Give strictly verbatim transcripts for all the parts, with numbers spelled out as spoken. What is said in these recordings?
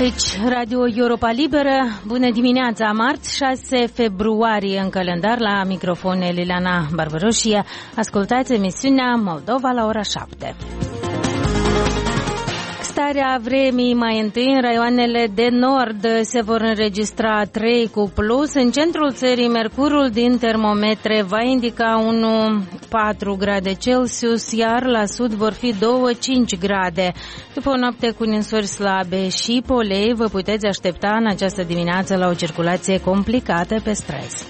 Aici, Radio Europa Liberă, bună dimineața, marți, șase februarie în calendar, la microfon Liliana Barbaroșie. Ascultați emisiunea Moldova la ora șapte. Starea vremii mai întâi în raioanele de nord se vor înregistra trei cu plus. În centrul țării, mercurul din termometre va indica unu virgulă patru grade Celsius, iar la sud vor fi doi virgulă cinci grade. După o noapte cu ninsori slabe și polei, vă puteți aștepta în această dimineață la o circulație complicată pe străzi.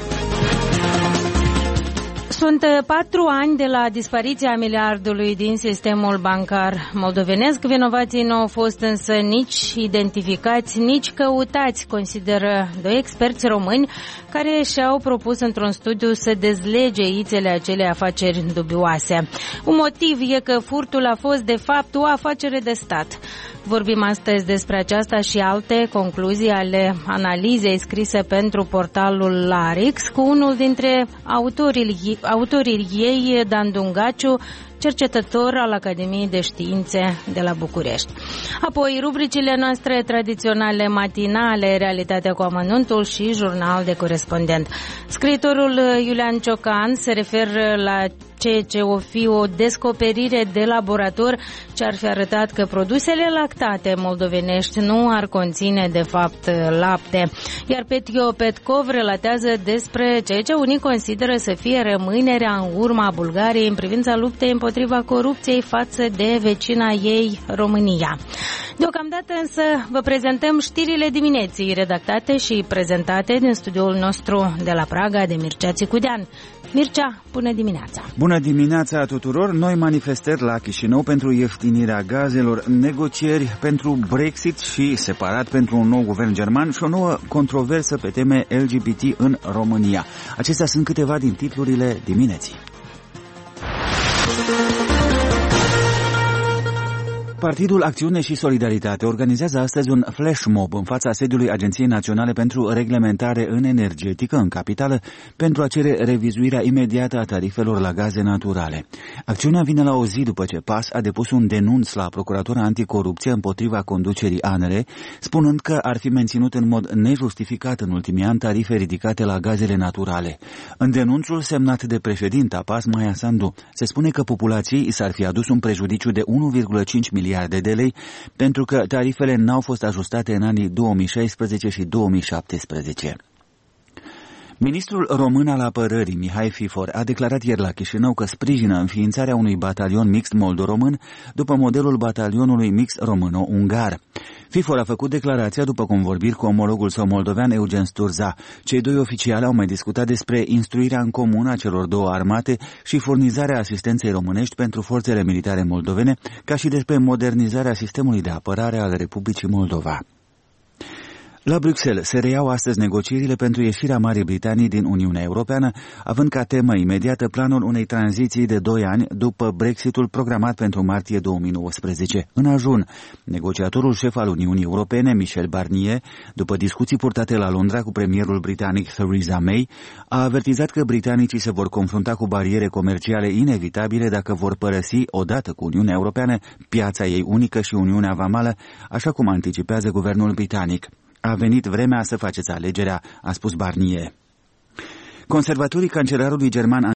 Sunt patru ani de la dispariția miliardului din sistemul bancar moldovenesc. Vinovații nu au fost însă nici identificați, nici căutați, consideră doi experți români care și-au propus într-un studiu să dezlege ițele acelei afaceri dubioase. Un motiv e că furtul a fost de fapt o afacere de stat. Vorbim astăzi despre aceasta și alte concluzii ale analizei scrise pentru portalul Larix cu unul dintre autorii, autorii ei, Dan Dungaciu, cercetător al Academiei de Științe de la București. Apoi, rubricile noastre tradiționale matinale, Realitatea cu amănuntul și Jurnal de corespondent. Scriitorul Iulian Ciocan se referă la ceea ce o fi o descoperire de laborator ce ar fi arătat că produsele lactate moldovenești nu ar conține de fapt lapte. Iar Petio Petkov relatează despre ceea ce unii consideră să fie rămânerea în urma Bulgariei în privința luptei împotriva corupției față de vecina ei, România. Deocamdată însă vă prezentăm știrile dimineții redactate și prezentate din studioul nostru de la Praga de Mircea Țicudean. Mircea, bună dimineața! Bună dimineața tuturor! Noi manifestări la Chișinău pentru ieftinirea gazelor, negocieri pentru Brexit și separat pentru un nou guvern german și o nouă controversă pe teme L G B T în România. Acestea sunt câteva din titlurile dimineții. Partidul Acțiune și Solidaritate organizează astăzi un flash mob în fața sediului Agenției Naționale pentru Reglementare în Energetică, în capitală, pentru a cere revizuirea imediată a tarifelor la gaze naturale. Acțiunea vine la o zi după ce P A S a depus un denunț la Procuratura Anticorupție împotriva conducerii A N R, spunând că ar fi menținut în mod nejustificat în ultimii ani tarife ridicate la gazele naturale. În denunțul semnat de președinta P A S, Maia Sandu, se spune că populației i s-ar fi adus un prejudiciu de unu virgulă cinci miliarde de lei pentru că tarifele n-au fost ajustate în anii două mii șaisprezece și două mii șaptesprezece. Ministrul român al apărării, Mihai Fifor, a declarat ieri la Chișinău că sprijină înființarea unui batalion mixt moldo-român după modelul batalionului mixt româno-ungar. Fifor a făcut declarația după convorbiri cu omologul său moldovean Eugen Sturza. Cei doi oficiali au mai discutat despre instruirea în comun a celor două armate și furnizarea asistenței românești pentru forțele militare moldovene, ca și despre modernizarea sistemului de apărare al Republicii Moldova. La Bruxelles se reiau astăzi negocierile pentru ieșirea Marii Britanii din Uniunea Europeană, având ca temă imediată planul unei tranziții de doi ani după Brexitul programat pentru martie două mii nouăsprezece. În ajun, negociatorul șef al Uniunii Europene, Michel Barnier, după discuții purtate la Londra cu premierul britanic Theresa May, a avertizat că britanicii se vor confrunta cu bariere comerciale inevitabile dacă vor părăsi, odată cu Uniunea Europeană, piața ei unică și Uniunea Vamală, așa cum anticipează guvernul britanic. A venit vremea să faceți alegerea, a spus Barnier. Conservatorii cancelarului german